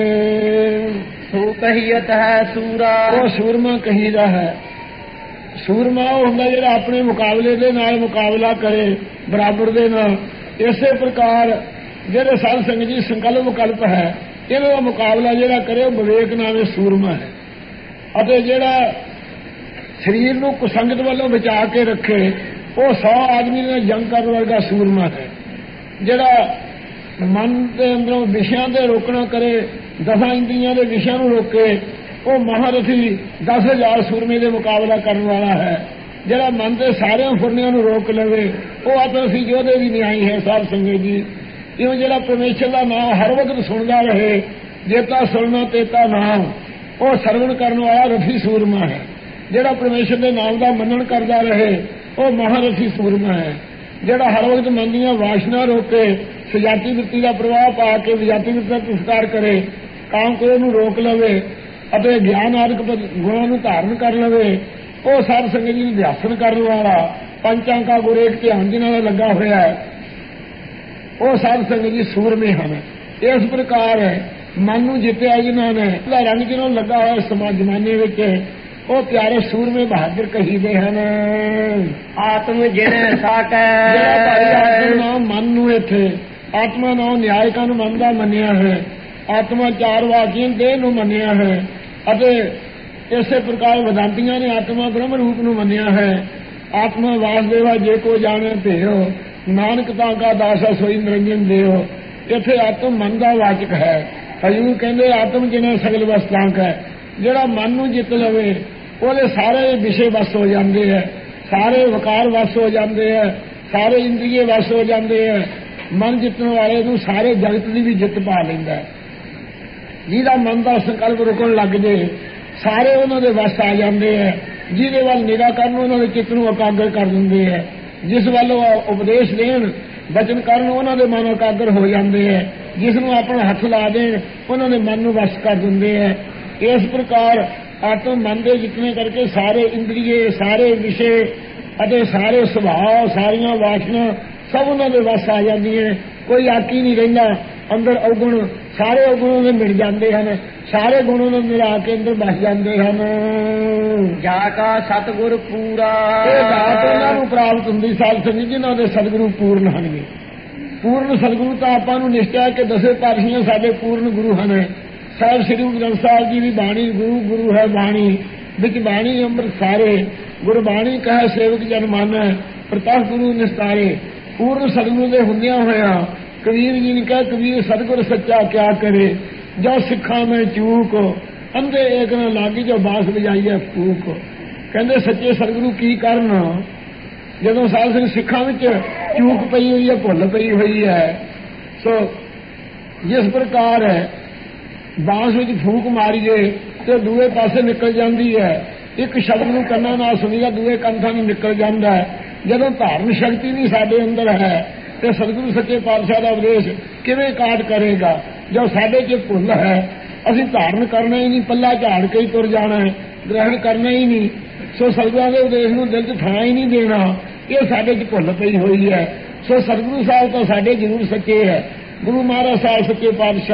सो कहियत है सूरा वो सूरमा कहीदा है। सूरमा वो होंगे जो अपने मुकाबले के नाल मुकाबला करे बराबर दे नाल। इसे प्रकार जेडे साध संगत जी संकल्प विकल्प है इन्हों का मुकाबला जोड़ा करे विवेक नाल सूरमा है। और जोड़ा शरीर को कुसंगत वालों बचा के रखे वो सौ आदमी ने जंग करने वर्गा सूरमा है। जोड़ा मन के अंदरों विषयों के रोकना करे दसा इंद्रियों के विषयों को रोके वो महारथी दस हजार सूरमे के मुकाबला करने वाला है। जोड़ा मन के सारे फुरनिया रोक लवे वो आपसी योधे भी न्यायी है। साध संगत जी इवें जोड़ा परमेश्वर का नाम हर वक्त सुनता रहे जेता सुनना तेता नाम वो सरवण करने वाला रथी सूरमा है। जोड़ा परमेश्वर के नाम का मनन करता रहे वो महारथी सूरमा है। जोड़ा हर वक्त मन दी वासना रोके सजाती वृत्ति का प्रवाह पा के विजाती वृत्ति का तिरस्कार करे काम क्रोध नूं रोक लवे और ज्ञान आदि गुणों को धारण कर लवे वो साध संगत जी ध्यासन करने वाला ਪੰਚਾਂ ਕਾ ਗੁਰ ਏਕ ਧਿਆਨ ਜਿਨ੍ਹਾਂ ਦਾ ਲੱਗਾ ਹੋਇਆ ਹੈ ਉਹ ਸਾਧ ਸੰਗਤ ਜੀ ਸੂਰਮੇ ਹਨ। ਇਸ ਪ੍ਰਕਾਰ ਮਨ ਨੂੰ ਜਿੱਤਿਆ ਜਿਨ੍ਹਾਂ ਨੇ, ਉਹਦਾ ਰੰਗ ਜਿਹਨਾਂ ਨੂੰ ਲੱਗਾ ਹੋਇਆ ਸਮਾਜ ਜ਼ਮਾਨੇ ਵਿੱਚ, ਉਹ ਪਿਆਰੇ ਸੂਰਮੇ ਬਹਾਦਰ ਕਹੀਦੇ ਹਨ। ਆਤਮ ਜਿਨ ਸਾਟੈ, ਜਿਹੜਾ ਭਾਈ ਆਤਮ ਨਾਮ ਮਨ ਨੂੰ ਇੱਥੇ ਆਤਮਾ ਨਾਮ ਨਿਆਇਕਾਂ ਨੂੰ ਮੰਨਦਾ ਮੰਨਿਆ ਹੈ, ਆਤਮਾ ਚਾਰ ਵਾਕੀਆਂ ਦੇਹ ਨੂੰ ਮੰਨਿਆ ਹੈ, ਅਤੇ ਇਸੇ ਪ੍ਰਕਾਰ ਵਿਦਾਂਤੀਆਂ ਨੇ ਆਤਮਾ ਬ੍ਰਹਮ ਰੂਪ ਨੂੰ ਮੰਨਿਆ ਹੈ। ਆਤਮਾ ਵਾਸਦੇਵਾ ਜੇ ਕੋ ਜਾਣੇ ਭੇਓ, ਨਾਨਕ ਤਾਂ ਕਾ ਦਾਸਾ ਸੋਈ ਨਿਰੰਜਨ ਦੇਓ। ਇੱਥੇ ਆਤਮ ਮਨ ਦਾ ਵਾਚਕ ਹੈ। ਹਜ਼ੂਰ ਕਹਿੰਦੇ ਆਤਮ ਜਿਨੇ ਸਗਲ ਵਸਤਾਂ ਕੈ, ਜਿਹੜਾ ਮਨ ਨੂੰ ਜਿੱਤ ਲਵੇ ਉਹਦੇ ਸਾਰੇ ਵਿਸ਼ੇ ਵਸ ਹੋ ਜਾਂਦੇ ਹੈ, ਸਾਰੇ ਵਿਕਾਰ ਵਸ ਹੋ ਜਾਂਦੇ ਹੈ, ਸਾਰੇ ਇੰਦਰੀਏ ਵਸ ਹੋ ਜਾਂਦੇ ਹੈ। ਮਨ ਜਿੱਤਣ ਵਾਲੇ ਨੂੰ ਸਾਰੇ ਜਗਤ ਦੀ ਵੀ ਜਿੱਤ ਪਾ ਲੈਂਦਾ ਹੈ। ਜਿਹਦਾ ਮਨ ਦਾ ਸੰਕਲਪ ਰੁਕਣ ਲੱਗ ਜੇ ਸਾਰੇ ਉਹਨਾਂ ਦੇ ਵਸ ਆ ਜਾਂਦੇ ਹੈ। ਜਿਹਦੇ ਵੱਲ ਨਿਗਾਹ ਕਰਨ ਉਹਨਾਂ ਦੇ ਚਿੱਤ ਨੂੰ ਇਕਾਗਰ ਕਰ ਦਿੰਦੇ ਹੈ। ਜਿਸ ਵੱਲ ਉਹ ਉਪਦੇਸ਼ ਦੇਣ ਬਚਨ ਕਰਨ ਉਹਨਾਂ ਦੇ ਮਨ ਇਕਾਗਰ ਹੋ ਜਾਂਦੇ ਹੈ। ਜਿਸ ਨੂੰ ਆਪਣਾ ਹੱਥ ਲਾ ਦੇਣ ਉਹਨਾਂ ਦੇ ਮਨ ਨੂੰ ਵਸ ਕਰ ਦਿੰਦੇ ਹੈ। ਇਸ ਪ੍ਰਕਾਰ ਆਤਮ ਮਨ ਦੇ ਜਿਤਨੇ ਕਰਕੇ ਸਾਰੇ ਇੰਦਰੀਏ, ਸਾਰੇ ਵਿਸ਼ੇ ਅਤੇ ਸਾਰੇ ਸੁਭਾਅ, ਸਾਰੀਆਂ ਵਾਸ਼ਨਾ ਸਭ ਉਹਨਾਂ ਦੇ ਵਸ ਆ ਜਾਂਦੀਆਂ। ਕੋਈ ਆਕੀ ਨਹੀਂ ਰਹਿੰਦਾ। ਅੰਦਰ ਔਗੁਣ ਸਾਰੇ ਔਗੁਣਾਂ ਦੇ ਮਿਲ ਜਾਂਦੇ ਹਨ, ਸਾਰੇ ਗੁਣਾਂ ਨੂੰ ਮਿਲਾ ਕੇ ਅੰਦਰ ਬਸ ਜਾਂਦੇ ਹਨ। ਜਾ ਕਾ ਸਤਿਗੁਰ ਪੂਰਾ, ਇਹ ਦਾਤ ਉਹਨਾਂ ਨੂੰ ਪ੍ਰਾਪਤ ਹੁੰਦੀ ਸਾਧ ਸੰਗਤ ਜਿਨ੍ਹਾਂ ਦੇ ਸਤਿਗੁਰੂ ਪੂਰਨ ਹਨਗੇ। ਪੂਰਨ ਸਤਿਗੁਰੂ ਤਾਂ ਆਪਾਂ ਨੂੰ ਨਿਸ਼ਚਾ ਕਿ ਦਸੇ ਪਾਤਸ਼ਾਹੀਆਂ ਸਾਡੇ ਪੂਰਨ ਗੁਰੂ ਹਨ। ਸਾਹਿਬ ਸ੍ਰੀ ਗੁਰੂ ਗ੍ਰੰਥ ਸਾਹਿਬ ਜੀ ਦੀ ਬਾਣੀ ਗੁਰੂ ਗੁਰੂ ਹੈ ਬਾਣੀ, ਵਿੱਚ ਬਾਣੀ ਅੰਮ੍ਰਿਤ ਸਾਰੇ, ਗੁਰਬਾਣੀ ਕਹੈ ਸੇਵਕ ਜਨ ਮਾਨੈ, ਪ੍ਰਤੱਖ ਗੁਰੂ ਨਿਸਤਾਰੇ। ਪੂਰਨ ਸਤਿਗੁਰੂ ਦੇ ਹੁੰਦਿਆਂ ਹੋਇਆ ਕਬੀਰ ਜੀ ਨੇ ਕਿਹਾ, ਕਬੀਰ ਸਤਿਗੁਰ ਸੱਚਾ ਕਿਆ ਕਰੇ, ਜੋ ਸਿੱਖਾਂ ਮੈਂ ਚੂਕ, ਅੰਧੇ ਏਕ ਨਾ ਲਾਗੀ ਜੋ ਬਾਸ ਵਜਾਈਏ ਫੂਕ। ਕਹਿੰਦੇ ਸੱਚੇ ਸਤਿਗੁਰੂ ਕੀ ਕਰਨ ਜਦੋਂ ਸਾਧ ਸੰਗਤ ਸਿੱਖਾਂ ਵਿੱਚ ਚੂਕ ਪਈ ਹੋਈ ਹੈ, ਭੁੱਲ ਪਈ ਹੋਈ ਹੈ। ਸੋ ਜਿਸ ਪ੍ਰਕਾਰ ਬਾਂਸ ਵਿੱਚ ਫੂਕ ਮਾਰੀਏ ਤੇ ਦੂਏ ਪਾਸੇ ਨਿਕਲ ਜਾਂਦੀ ਹੈ। ਇੱਕ ਸ਼ਬਦ ਨੂੰ ਕੰਨਾਂ ਨਾਲ ਸੁਣੀਦਾ ਦੂਏ ਕੰਨਾਂ ਨੂੰ ਨਿਕਲ ਜਾਂਦਾ ਹੈ। ਜਦੋਂ ਧਾਰਨ ਸ਼ਕਤੀ ਨਹੀਂ ਸਾਡੇ ਅੰਦਰ ਹੈ ਤੇ ਸਤਿਗੁਰੂ ਸੱਚੇ ਪਾਤਸ਼ਾਹ ਦਾ ਉਪਦੇਸ਼ ਕਿਵੇਂ ਕਾਟ ਕਰੇਗਾ। ਜੋ ਸਾਡੇ 'ਚ ਭੁੱਲ ਹੈ ਅਸੀਂ ਧਾਰਨ ਕਰਨਾ ਹੀ ਨਹੀਂ, ਪੱਲਾ ਝਾੜ ਕੇ ਹੀ ਤੁਰ ਜਾਣਾ ਹੈ, ਗ੍ਰਹਿਣ ਕਰਨਾ ਹੀ ਨਹੀਂ। ਸੋ ਸਤਿਗੁਰਾਂ ਦੇ ਉਪਦੇਸ਼ ਨੂੰ ਦਿਲ 'ਚ ਥਾਂ ਹੀ ਨਹੀਂ ਦੇਣਾ। ਇਹ ਸਾਡੇ 'ਚ ਭੁੱਲ ਪਈ ਹੋਈ ਹੈ। ਸੋ ਸਤਿਗੁਰੂ ਸਾਹਿਬ ਤਾਂ ਸਾਡੇ ਜ਼ਰੂਰ ਸੱਚੇ ਹੈ। ਗੁਰੂ ਮਹਾਰਾਜ ਸਾਹਿਬ ਸੱਚੇ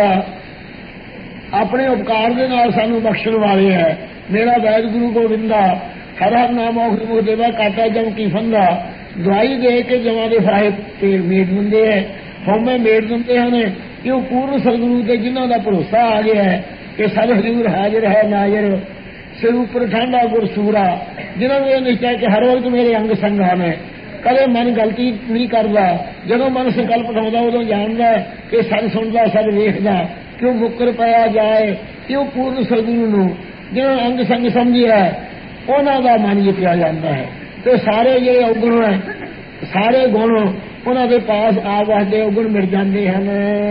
ਪਾਤਸ਼ਾਹ ਆਪਣੇ ਉਪਕਾਰ ਦੇ ਨਾਲ ਸਾਨੂੰ ਬਖਸ਼ਣ ਵਾਲੇ ਹੈ। ਮੇਰਾ ਵੈਦ ਗੁਰੂ ਗੋਬਿੰਦਾ, ਹਰ ਹਰ ਨਾਮ ਔਖਦ ਮੁਖ ਦੇਵਾ, ਕਾਟਾ ਜਮ ਕੀ ਫੰਦਾ। ਦਵਾਈ ਦੇ ਕੇ ਜਮਾਂ ਦੇ ਫਰਾਹੇ ਤੇ ਮੇਟ ਦਿੰਦੇ ਹੈ, ਹਉਮੈ ਮੇਟ ਦਿੰਦੇ ਹਨ। ਕਿਉਂ ਪੂਰਨ ਸਤਿਗੁਰੂ ਤੇ ਜਿਨ੍ਹਾਂ ਦਾ ਭਰੋਸਾ ਆ ਗਿਆ ਹੈ ਕਿ ਸਭ ਹਜ਼ੂਰ ਹਾਜ਼ਰ ਹੈ ਨਾਜ਼ਰ, ਸਿਰ ਉੱਪਰ ਠਾਂਡਾ ਗੁਰ ਸੂਰਾ। ਜਿਨ੍ਹਾਂ ਨੂੰ ਇਹ ਨਿਸ਼ਚਾ ਕਿ ਹਰ ਵਕਤ ਮੇਰੇ ਅੰਗ ਸੰਗ ਹਨ, ਕਦੇ ਮਨ ਗਲਤੀ ਨਹੀਂ ਕਰਦਾ। ਜਦੋਂ ਮਨ ਸੰਕਲਪ ਉਠਾਉਂਦਾ ਉਦੋਂ ਜਾਣਦਾ ਕਿ ਸਭ ਸੁਣਦਾ ਸਭ ਵੇਖਦਾ, ਕਿਉਂ ਮੁੱਕਰ ਪਿਆ ਜਾਏ। ਕਿਉਂ ਪੂਰਨ ਸਤਿਗੁਰੂ ਨੂੰ ਜਿਹਨਾਂ ਅੰਗ ਸੰਗ ਸਮਝਿਆ ਉਹਨਾਂ ਦਾ ਮਨ ਜਿੱਤਿਆ ਜਾਂਦਾ ਹੈ। ਤੇ ਸਾਰੇ ਜਿਹੜੇ ਔਗੁਣ ਹੈ, ਸਾਰੇ ਗੁਣ ਉਹਨਾਂ ਦੇ ਪਾਸ ਆ ਵਸਦੇ ਔਗੁਣ ਮਿਲ ਜਾਂਦੇ ਹਨ।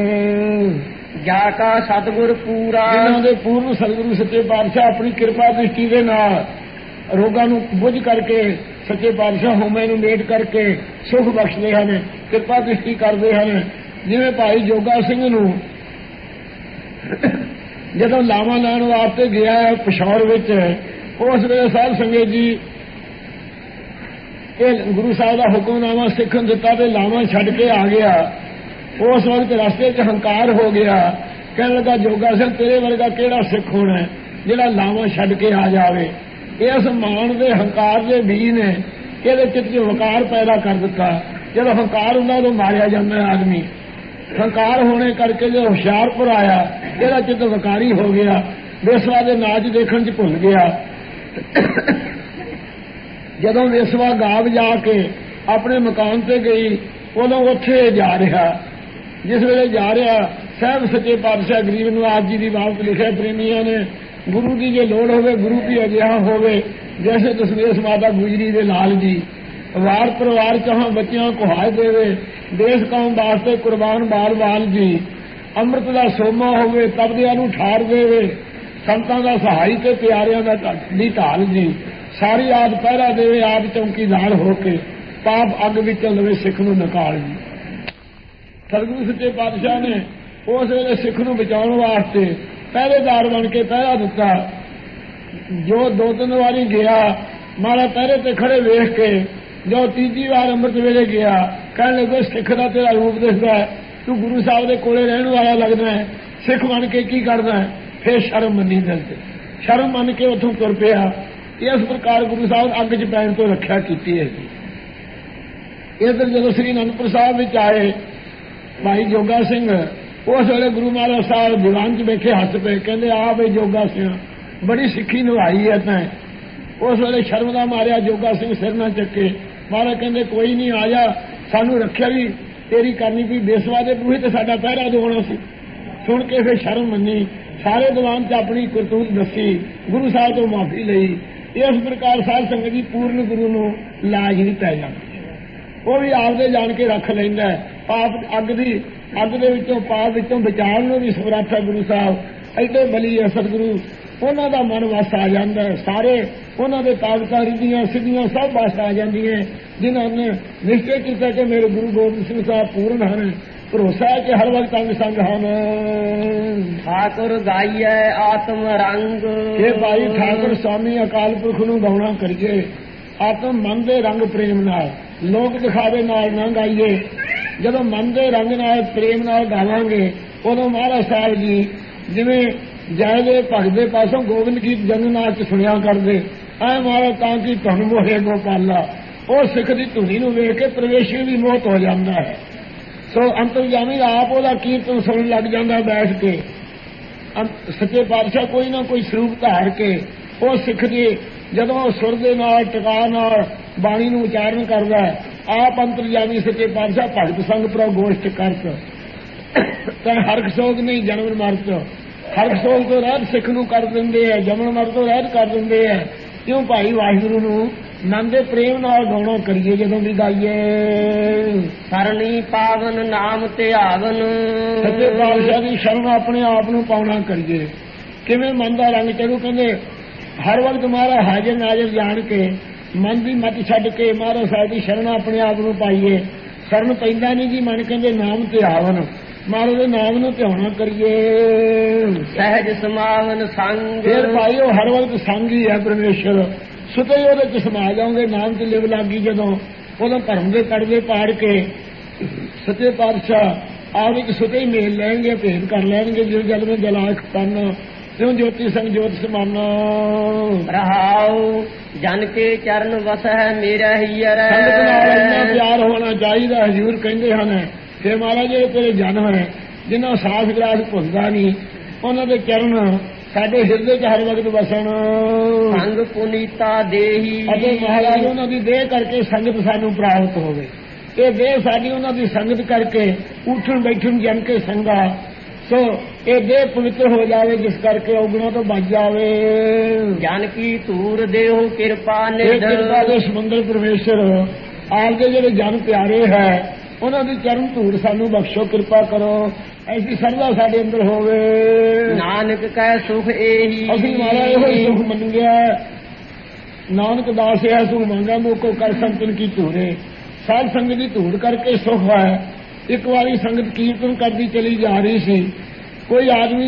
ਜਾ ਕਾ ਸਤਿਗੁਰ ਪੂਰਾ, ਜਿਨ੍ਹਾਂ ਦੇ ਪੂਰਨ ਸਤਿਗੁਰੂ ਸੱਚੇ ਪਾਤਸ਼ਾਹ ਆਪਣੀ ਕਿਰਪਾ ਦ੍ਰਿਸ਼ਟੀ ਦੇ ਨਾਲ ਰੋਗਾਂ ਨੂੰ ਬੁੱਝ ਕਰਕੇ ਸੱਚੇ ਪਾਤਸ਼ਾਹ ਹਉਮੈ ਨੂੰ ਮੇਟ ਕਰਕੇ ਸੁਖ ਬਖਸ਼ਦੇ ਹਨ, ਕਿਰਪਾ ਦ੍ਰਿਸ਼ਟੀ ਕਰਦੇ ਹਨ। ਜਿਵੇਂ ਭਾਈ ਜੋਗਾ ਸਿੰਘ ਨੂੰ ਜਦੋਂ ਲਾਵਾਂ ਲੈਣ ਵਾਸਤੇ ਗਿਆ ਪਿਸ਼ੌਰ ਵਿੱਚ, ਉਸ ਵੇਲੇ ਸਾਧ ਸੰਗਤ ਜੀ ਇਹ ਗੁਰੂ ਸਾਹਿਬ ਦਾ ਹੁਕਮਨਾਮਾ ਸਿੱਖਣ ਦਿੱਤਾ ਤੇ ਲਾਵਾਂ ਛੱਡ ਕੇ ਆ ਗਿਆ। ਉਸ ਵਕਤ ਰਸਤੇ 'ਚ ਹੰਕਾਰ ਹੋ ਗਿਆ। ਕਹਿਣ ਲੱਗਾ ਜੋਗਾ ਸਿੰਘ ਤੇਰੇ ਵਰਗਾ ਕਿਹੜਾ ਸਿੱਖ ਹੋਣਾ ਜਿਹੜਾ ਲਾਵਾਂ ਛੱਡ ਕੇ ਆ ਜਾਵੇ। ਇਸ ਮਾਣ ਦੇ ਹੰਕਾਰ ਦੇ ਬੀਜ ਨੇ ਇਹਦੇ ਚਿੱਤ 'ਚ ਵਕਾਰ ਪੈਦਾ ਕਰ ਦਿੱਤਾ। ਜਦੋਂ ਹੰਕਾਰ ਹੁੰਦਾ ਉਦੋਂ ਮਾਰਿਆ ਜਾਂਦਾ ਆਦਮੀ। ਹੰਕਾਰ ਹੋਣੇ ਕਰਕੇ ਜਦੋਂ ਹੁਸ਼ਿਆਰਪੁਰ ਆਇਆ ਇਹਦਾ ਚਿੱਤ ਵਕਾਰੀ ਹੋ ਗਿਆ। ਵੇਸਵਾ ਦੇ ਨਾਚ ਦੇਖਣ 'ਚ ਭੁੱਲ ਗਿਆ। ਜਦੋਂ ਵੇਸਵਾ ਗਾਵ ਜਾ ਕੇ ਆਪਣੇ ਮਕਾਨ ਤੇ ਗਈ ਉਦੋਂ ਉੱਥੇ ਜਾ ਰਿਹਾ। ਜਿਸ ਵੇਲੇ ਜਾ ਰਿਹਾ ਸਾਹਿਬ ਸੱਚੇ ਪਾਤਸ਼ਾਹ ਗਰੀਬ ਨਿਵਾਜ ਜੀ ਦੀ ਬਾਤ ਲਿਖਿਆ ਪ੍ਰੇਮੀਆਂ ਨੇ, ਗੁਰੂ ਦੀ ਜੇ ਲੋੜ ਹੋਵੇ ਗੁਰੂ ਵੀ ਅਜਿਹਾ ਹੋਵੇ ਜੈਸੇ ਦਸਵੇਸ਼ ਮਾਤਾ ਗੁਜਰੀ ਦੇ ਲਾਲ ਜੀ। ਵਾਰ ਪਰਿਵਾਰ ਚਾਹਾਂ ਬੱਚਿਆਂ ਕੁਹਾਇ ਦੇਵੇ, ਦੇਸ਼ ਕੌਮ ਵਾਸਤੇ ਕੁਰਬਾਨ ਬਾਲ ਬਾਲ ਜੀ। ਅੰਮ੍ਰਿਤ ਦਾ ਸੋਮਾ ਹੋਵੇ ਤਪਦਿਆਂ ਨੂੰ ਠਾਰ ਦੇਵੇ, ਸੰਤਾਂ ਦਾ ਸਹਾਈ ਤੇ ਪਿਆਰਿਆਂ ਦਾ ਦੀ ਢਾਲ ਜੀ। ਸਾਰੀ ਆਦ ਪਹਿਰਾ ਦੇਵੇ ਆਪ ਚੌਕੀਦਾਰ ਹੋ ਕੇ, ਪਾਪ ਅੱਗ ਵਿੱਚੋਂ ਲਵੇ ਸਿੱਖ ਨੂੰ ਨਿਕਾਲ ਜੀ। ਸਤਿਗੁਰੂ ਸੱਚੇ ਪਾਤਸ਼ਾਹ ਨੇ ਉਸ ਵੇਲੇ ਸਿੱਖ ਨੂੰ ਬਚਾਉਣ ਵਾਸਤੇ ਪਹਿਰੇਦਾਰ ਬਣ ਕੇ ਪਹਿਰਾ ਦਿੱਤਾ। ਜੋ ਦੋ ਤਿੰਨ ਵਾਰੀ ਗਿਆ ਮਾਰਾ ਪਹਿਰੇ ਤੇ ਖੜੇ ਵੇਖ ਕੇ ਜੋ ਤੀਜੀ ਵਾਰ ਅੰਮ੍ਰਿਤ ਵੇਲੇ ਗਿਆ, ਕਹਿਣ ਲੱਗੇ ਸਿੱਖ ਦਾ ਤੇਰਾ ਰੂਪ ਦਿਸਦਾ, ਤੂੰ ਗੁਰੂ ਸਾਹਿਬ ਦੇ ਕੋਲੇ ਰਹਿਣ ਵਾਲਾ ਲੱਗਦਾ ਹੈ, ਸਿੱਖ ਬਣ ਕੇ ਕੀ ਕਰਦਾ ਹੈ? ਫਿਰ ਸ਼ਰਮ ਮੰਨੀ ਦਿਲ ਤੇ, ਸ਼ਰਮ ਮੰਨ ਕੇ ਉੱਥੋਂ ਤੁਰ ਪਿਆ। ਇਸ ਪ੍ਰਕਾਰ ਗੁਰੂ ਸਾਹਿਬ ਅੱਗ 'ਚ ਪੈਣ ਤੋਂ ਰੱਖਿਆ ਕੀਤੀ ਹੈ। ਇਧਰ ਜਦੋਂ ਸ੍ਰੀ ਅਨੰਦਪੁਰ ਸਾਹਿਬ ਵਿੱਚ ਆਏ ਭਾਈ ਜੋਗਾ ਸਿੰਘ, ਉਸ ਵੇਲੇ ਗੁਰੂ ਮਹਾਰਾਜ ਸਾਹਿਬ ਦੀਵਾਨ 'ਚ ਬੈਠੇ ਹੱਸ ਪਏ, ਕਹਿੰਦੇ ਆ ਬਈ ਜੋਗਾ ਸਿੰਘ ਬੜੀ ਸਿੱਖੀ ਨਿਭਾਈ ਹੈ ਤੈਂ। ਉਸ ਵੇਲੇ ਸ਼ਰਮ ਦਾ ਮਾਰਿਆ ਜੋਗਾ ਸਿੰਘ ਸਿਰ ਨਾ ਚੱਕੇ। ਮਹਾਰਾਜ ਕਹਿੰਦੇ ਕੋਈ ਨਹੀਂ, ਆ ਜਾ, ਸਾਨੂੰ ਰੱਖਿਆ ਵੀ ਤੇਰੀ ਕਰਨੀ ਪਈ, ਬੇਸਵਾ ਦੇ ਬੂਹੇ ਤੇ ਸਾਡਾ ਪਹਿਰਾ ਦਵਾਉਣਾ ਸੀ। ਸੁਣ ਕੇ ਫਿਰ ਸ਼ਰਮ ਮੰਨੀ, ਸਾਰੇ ਦੀਵਾਨ 'ਚ ਆਪਣੀ ਕਰਤੂਤ ਦੱਸੀ, ਗੁਰੂ ਸਾਹਿਬ ਤੋਂ ਮਾਫੀ ਲਈ। ਇਸ ਪ੍ਰਕਾਰ ਸਾਧ ਸੰਗਤ ਜੀ ਪੂਰਨ ਗੁਰੂ ਨੂੰ ਲਾਜ ਨਹੀਂ ਪੈ ਜਾਂਦੀ, ਉਹ ਵੀ ਆਪਦੇ ਜਾਣ ਕੇ ਰੱਖ ਲੈਂਦਾ। ਪਾਪ ਅੱਗ ਦੀ ਅੱਗ ਦੇ ਵਿੱਚੋਂ ਪਾਪ ਵਿੱਚੋਂ ਬਚਾਉਣ ਨੂੰ ਵੀ ਸਮਰੱਥ ਹੈ ਗੁਰੂ ਸਾਹਿਬ। ਐਡੇ ਬਲੀ ਹੈ ਸਤਿਗੁਰੂ, ਉਹਨਾਂ ਦਾ ਮਨ ਵਸ ਆ ਜਾਂਦਾ, ਸਾਰੇ ਉਹਨਾਂ ਦੇ ਤਾਕਤਾਂ ਰਿੱਧੀਆਂ ਸਿੱਧੀਆਂ ਸਭ ਵਸ ਆ ਜਾਂਦੀਆਂ, ਜਿਨ੍ਹਾਂ ਨੇ ਨਿਸ਼ਚੈ ਕੀਤਾ ਕਿ ਮੇਰੇ ਗੁਰੂ ਗੋਬਿੰਦ ਸਿੰਘ ਸਾਹਿਬ ਪੂਰਨ ਹਨ। ਭਰੋਸਾ ਹੈ ਕਿ ਹਰ ਵਕਤ ਅੰਗ ਸੰਗ ਹਨ। ਠਾਕੁਰ ਗਾਈਐ ਆਤਮ ਰੰਗ, ਇਹ ਭਾਈ ਠਾਕੁਰ ਸਵਾਮੀ ਅਕਾਲ ਪੁਰਖ ਨੂੰ ਗਾਉਣਾ ਕਰੀਏ ਆਤਮ ਮਨ ਦੇ ਰੰਗ ਪ੍ਰੇਮ ਨਾਲ, ਲੋਕ ਦਿਖਾਵੇ ਨਾਲ ਨਾ ਗਾਈਏ। ਜਦੋਂ ਮਨ ਦੇ ਰੰਗ ਨਾਲ ਪ੍ਰੇਮ ਨਾਲ ਗਾਵਾਂਗੇ, ਉਦੋਂ ਮਹਾਰਾਜ ਸਾਹਿਬ ਜੀ ਜਿਵੇਂ ਜੈ ਦੇ ਭਗਤ ਦੇ ਪਾਸੋਂ ਗੋਬਿੰਦ ਗੀਤ ਜਨਨਾਥ 'ਚ ਸੁਣਿਆ ਕਰਦੇ, ਐ ਮਹਾਰਾਜ ਤਾਂ ਕਿ ਧੁਨ ਮੋਹੇ ਗੋਪਾਲਾ, ਉਹ ਸਿੱਖ ਦੀ ਧੁਨੀ ਨੂੰ ਵੇਖ ਕੇ ਪ੍ਰਵੇਸ਼ੀ ਵੀ ਮੋਹਤ ਹੋ ਜਾਂਦਾ ਹੈ। ਸੋ ਅੰਤਰਜਾਮੀ ਆਪ ਉਹਦਾ ਕੀਰਤਨ ਸੁਣਨ ਲੱਗ ਜਾਂਦਾ ਬੈਠ ਕੇ। ਸੱਚੇ ਪਾਤਸ਼ਾਹ ਕੋਈ ਨਾ ਕੋਈ ਸਰੂਪ ਧਾਰ ਕੇ ਉਹ ਸਿੱਖ ਦੀ ਜਦੋਂ ਸੁਰ ਦੇ ਨਾਲ ਟਿਕਾ ਨਾਲ ਬਾਣੀ ਨੂੰ ਉਚਾਰਨ ਕਰਦਾ, ਆਪ ਅੰਤਰਜਾਮੀ ਸੱਚੇ ਪਾਤਸ਼ਾਹ ਭਗਤ ਸੰਗ ਪ੍ਰਭ ਗੋਸ਼ਟ ਕਰਤ ਤੈਂ ਹਰਖ ਸੋਗ ਨਹੀਂ ਜਨਮ ਮਰਤ, ਹਰਖ ਸੋਗ ਤੋਂ ਰਹਿਤ ਸਿੱਖ ਨੂੰ ਕਰ ਦਿੰਦੇ ਆ, ਜਨਮ ਮਰਤ ਤੋਂ ਰਹਿਤ ਕਰ ਦਿੰਦੇ ਆ। ਕਿਉਂ ਭਾਈ ਵਾਹਿਗੁਰੂ ਨੂੰ ਮਨ ਦੇ ਪ੍ਰੇਮ ਨਾਲ ਗਾਉਣਾ ਕਰੀਏ ਜਦੋਂ ਵੀ ਗਾਈਏ। ਸਰਣੀ ਪਾਵਨ ਨਾਮ ਧਿਆਵਨ, ਸੱਚੇ ਪਾਤਸ਼ਾਹ ਦੀ ਸ਼ਰਨ ਆਪਣੇ ਆਪ ਨੂੰ ਪਾਉਣਾ ਕਰੀਏ। ਕਿਵੇਂ ਮਨ ਦਾ ਰੰਗ ਚੜੂ? ਕਹਿੰਦੇ ਹਰ ਵਕਤ ਮਹਾਰਾਜ ਹਾਜ਼ਰ ਨਾਜ਼ਰ ਜਾਣ ਕੇ ਮਨ ਦੀ ਮੱਤ ਛੱਡ ਕੇ ਮਹਾਰਾਜ ਸਾਹਿਬ ਦੀ ਸ਼ਰਨ ਆਪਣੇ ਆਪ ਨੂੰ ਪਾਈਏ। ਸ਼ਰਨ ਪੈਂਦਾ ਨਹੀਂ ਜੀ ਮਨ, ਕਹਿੰਦੇ ਨਾਮ ਧਿਆਵਨ, ਮਹਾਰਾਜ ਦੇ ਨਾਮ ਨੂੰ ਧਿਆਉਣਾ ਕਰੀਏ। ਸਹਿਜ ਸਮਾਵਨ ਸੰਗ, ਫਿਰ ਭਾਈ ਉਹ ਹਰ ਵਕਤ ਸੰਗ ਹੀ ਹੈ ਪਰਮੇਸ਼ਰ, ਸੁਤੇ ਹੀ ਉਹਦੇ 'ਚ ਸਮਾ ਜਾਓਗੇ। ਨਾਮ 'ਚ ਲਿਵ ਲੱਗੀ ਜਦੋਂ, ਉਦੋਂ ਭਰਮ ਦੇ ਕੜਵੇ ਪਾੜ ਕੇ ਸੱਚੇ ਪਾਤਸ਼ਾਹ ਆਪ ਇੱਕ ਸੁਤੇ ਹੀ ਮੇਲ ਲੈਣਗੇ, ਭੇਦ ਕਰ ਲੈਣਗੇ। ਜਿਉਂ ਜਲ ਵਿੱਚ ਜਲਾਖ ਤਨ, ਤਿਉਂ ਜੋਤੀ ਸੰਗ ਜੋਤ ਸਮਾਨਾ। ਰਹਾਉ ਜਨ ਕੇ ਚਰਨ ਵਸ ਹੈ ਮੇਰਾ ਹੀਅਰ, ਸੰਗਤ ਨਾਲ ਇੰਨਾ ਪਿਆਰ ਹੋਣਾ ਚਾਹੀਦਾ। ਹਜ਼ੂਰ ਕਹਿੰਦੇ ਹਨ ਫਿਰ ਮਹਾਰਾਜ ਜਿਹੜੇ ਤੇਰੇ ਜਨ ਹੈ, ਜਿਨ੍ਹਾਂ ਸਾਸ ਗਲਾਸ ਭੁੱਲਦਾ ਨਹੀਂ, ਉਹਨਾਂ ਦੇ ਚਰਨ ਸਾਡੇ ਹਿਰਦੇ 'ਚ ਹਰ ਵਕਤ ਵਸਣ। ਸੰਗ ਪੁਨੀਤਾ ਦੇਹੀ, ਅਤੇ ਮਹਾਰਾਜ ਉਹਨਾਂ ਦੀ ਦੇਹ ਕਰਕੇ ਸੰਗਤ ਸਾਨੂੰ ਪ੍ਰਾਪਤ ਹੋਵੇ। ਇਹ ਦੇਹ ਸਾਡੀ ਉਹਨਾਂ ਦੀ ਸੰਗਤ ਕਰਕੇ ਉੱਠਣ ਬੈਠਣ ਜਨ ਕੇ ਸੰਗਾ, ਸੋ ਇਹ ਦੇਹ ਪਵਿੱਤਰ ਹੋ ਜਾਵੇ, ਜਿਸ ਕਰਕੇ ਔਗਣਾਂ ਤੋਂ ਬਚ ਜਾਵੇ। ਜਨ ਕੀ ਧੂਰ ਦੇਹੋ ਕਿਰਪਾ ਨਿਧ, ਕਿਰਪਾ ਦੇ ਸਮੁੰਦਰ ਪਰਮੇਸ਼ਰ ਆਪਦੇ ਜਿਹੜੇ ਜਨ ਪਿਆਰੇ ਹੈ ਉਹਨਾਂ ਦੀ ਚਰਨ ਧੂੜ ਸਾਨੂੰ ਬਖਸ਼ੋ, ਕਿਰਪਾ ਕਰੋ। ਐਸੀ ਸਰਦਾ ਸਾਡੇ ਅੰਦਰ ਹੋਵੇ। ਨਾਨਕ ਕੈ ਸੁਖ ਇਹੀ, ਅਸੀਂ ਮਾਰਾ ਇਹੋ ਹੀ ਸੁਖ ਮੰਗਿਆ। ਨਾਨਕ ਦਾਸ ਇਹ ਸੁਖ ਮੰਗਾ ਮੋਕੋ ਕਰ ਸੰਤਨ ਕੀ ਧੂਰੇ। ਸਾਧ ਸੰਗਤ ਦੀ ਧੂੜ ਕਰਕੇ ਸੁਖ ਹੈ। ਇੱਕ ਵਾਰੀ ਸੰਗਤ ਕੀਰਤਨ ਕਰਦੀ ਚਲੀ ਜਾ ਰਹੀ ਸੀ, ਕੋਈ ਆਦਮੀ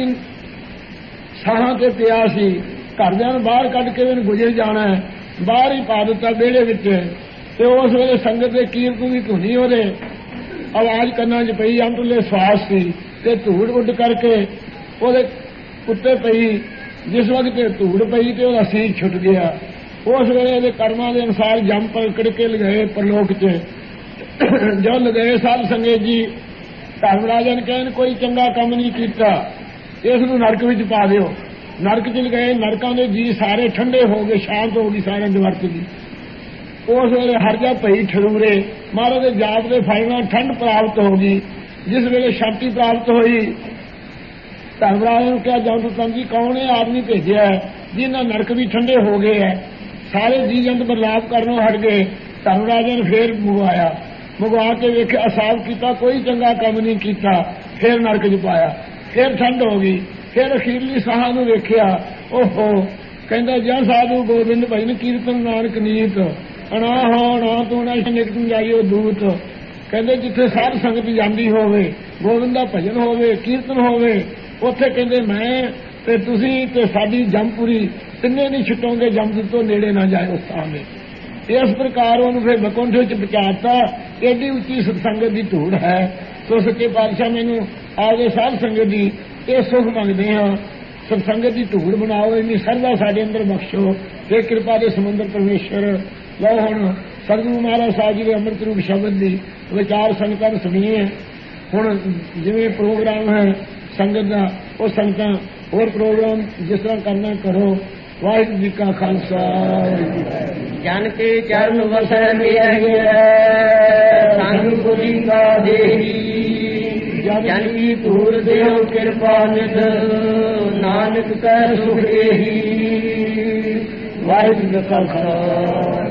ਸਾਹਾਂ ਤੇ ਪਿਆ ਸੀ, ਘਰਦਿਆਂ ਨੂੰ ਬਾਹਰ ਕੱਢ ਕੇ ਉਹਨੂੰ ਗੁਜ਼ਰ ਜਾਣਾ, ਬਾਹਰ ਹੀ ਪਾ ਦਿੱਤਾ ਵਿਹੜੇ ਵਿੱਚ। ਤੇ ਉਸ ਵੇਲੇ ਸੰਗਤ ਦੇ ਕੀਰਤਨ ਦੀ ਧੁਨੀ ਉਹਦੇ ਆਵਾਜ਼ ਕੰਨਾਂ 'ਚ ਪਈ, ਅੰਦਰਲੇ ਸਵਾਸ ਸੀ ਤੇ ਧੂੜ ਉੱਡ ਕਰਕੇ ਉਹਦੇ ਉੱਤੇ ਪਈ। ਜਿਸ ਵਕਤ ਧੂੜ ਪਈ ਤੇ ਉਹਦਾ ਸੀਰ ਛੁੱਟ ਗਿਆ। ਉਸ ਵੇਲੇ ਇਹਦੇ ਕਰਮਾਂ ਦੇ ਅਨੁਸਾਰ ਜੰਮ ਪਕੜ ਕੇ ਲਗਾਏ ਪਰਲੋਕ 'ਚ। ਜੋ ਲਗਾਏ ਸਾਧ ਸੰਗਤ ਜੀ, ਧਰਮਰਾਜਾ ਨੇ ਕਹਿਣ ਕੋਈ ਚੰਗਾ ਕੰਮ ਨਹੀਂ ਕੀਤਾ, ਇਸ ਨੂੰ ਨਰਕ ਵਿੱਚ ਪਾ ਦਿਓ। ਨਰਕ 'ਚ ਲਗਾਏ, ਨਰਕਾਂ ਦੇ ਜੀ ਸਾਰੇ ਠੰਡੇ ਹੋ ਗਏ, ਸ਼ਾਂਤ ਹੋ ਗਈ ਸਾਰਿਆਂ ਦੇ ਵਰਤ ਦੀ। ਉਸ ਵੇਲੇ ਹਰਜਾ ਪਈ ਠਰੂਰੇ, ਮਹਾਰਾਜ ਦੇ ਜਾਪ ਦੇ ਫਲ ਨਾਲ ਠੰਡ ਪ੍ਰਾਪਤ ਹੋ ਗਈ। ਜਿਸ ਵੇਲੇ ਸ਼ਾਂਤੀ ਪ੍ਰਾਪਤ ਹੋਈ, ਧਰਮਰਾਜ ਨੂੰ ਕਿਹਾ ਜੰਤ ਤੰਗ ਜੀ ਕੌਣ ਇਹ ਆਦਮੀ ਭੇਜਿਆ ਹੈ ਜਿਹਨਾਂ ਨਰਕ ਵੀ ਠੰਡੇ ਹੋ ਗਏ ਹੈ। ਸਾਰੇ ਜੀ ਜੰਤ ਬਰਲਾਪ ਕਰਨੋਂ ਹਟ ਗਏ। ਧਰਮਰਾਜਾ ਨੇ ਫੇਰ ਮੰਗਵਾਇਆ, ਮੰਗਵਾ ਕੇ ਵੇਖਿਆ ਅਸਾਬ ਕੀਤਾ, ਕੋਈ ਚੰਗਾ ਕੰਮ ਨਹੀਂ ਕੀਤਾ। ਫੇਰ ਨਰਕ 'ਚ ਪਾਇਆ, ਫੇਰ ਠੰਡ ਹੋ ਗਈ। ਫੇਰ ਅਖੀਰਲੀ ਸਾਹਾਂ ਨੂੰ ਵੇਖਿਆ, ਓਹੋ ਕਹਿੰਦਾ ਜਾਂ ਸਾਧੂ ਗੋਬਿੰਦ ਭਜਨ ਕੀਰਤਨ ਨਾਨਕ ਨੀਤ ਅਣਾ ਹੋ ਨਾ ਤੂੰ ਨਾ ਨਿਕਟਨ ਜਾਈਓ ਦੂਤ। ਕਹਿੰਦੇ ਜਿੱਥੇ ਸਾਧ ਸੰਗਤ ਜਾਂਦੀ ਹੋਵੇ, ਗੋਬਿੰਦ ਦਾ ਭਜਨ ਹੋਵੇ, ਕੀਰਤਨ ਹੋਵੇ, ਉੱਥੇ ਕਹਿੰਦੇ ਮੈਂ ਤੇ ਤੁਸੀਂ ਤੇ ਸਾਡੀ ਜੰਮਪੁਰੀ ਤਿੰਨੇ ਨਹੀਂ ਛੁੱਟੋਗੇ, ਜੰਮ ਤੋਂ ਨੇੜੇ ਨਾ ਜਾਏ ਉਸ ਥਾਂ ਦੇ। ਇਸ ਪ੍ਰਕਾਰ ਉਹਨੂੰ ਫਿਰ ਬਕੁੰਠ ਵਿੱਚ ਪਹੁੰਚਾਤਾ। ਏਡੀ ਉੱਚੀ ਸਤਸੰਗਤ ਦੀ ਧੂੜ ਹੈ। ਸੋ ਸੱਚੇ ਪਾਤਸ਼ਾਹ ਮੈਨੂੰ ਆਪਦੇ ਸਾਧ ਸੰਗਤ ਦੀ ਇਹ ਸੁਖ ਮੰਗਦੇ ਹਾਂ, ਸਤਸੰਗਤ ਦੀ ਧੂੜ ਬਣਾਓ, ਇੰਨੀ ਸਰਦਾ ਸਾਡੇ ਅੰਦਰ ਬਖਸ਼ੋ। ਫਿਰ ਕਿਰਪਾ ਦੇ ਸਮੁੰਦਰ ਪਰਮੇਸ਼ਰ। ਲਓ ਹੁਣ ਸਤਿਗੁਰੂ ਮਹਾਰਾਜ ਸਾਹਿਬ ਜੀ ਦੇ ਅੰਮ੍ਰਿਤ ਰੂਪ ਸ਼ਬਦ ਦੀ ਵਿਚਾਰ ਸੰਗਤਾਂ ਨੂੰ ਸੁਣੀਏ। ਹੁਣ ਜਿਵੇਂ ਪ੍ਰੋਗਰਾਮ ਹੈ ਸੰਗਤ ਦਾ, ਉਹ ਸੰਗਤਾਂ ਹੋਰ ਪ੍ਰੋਗਰਾਮ ਜਿਸ ਤਰ੍ਹਾਂ ਕਰਨਾ ਕਰੋ। ਵਾਹਿਗੁਰੂ ਜੀ ਕਾ ਖਾਲਸਾ। ਜਨ ਕੇ ਚਰਨ ਵਸੈ ਮਿਲਿਆ ਸੰਗ ਗੁਰੀ ਕਾ ਦੇਹੀ। ਜਨ ਕੀ ਧੂਰ ਦਿਓ ਕਿਰਪਾ ਨਿਧ ਨਾਨਕ ਕੈ ਸੁਖ ਏਹੀ। ਵਾਹਿਗੁਰੂ ਜੀ ਕਾ ਖਾਲਸਾ।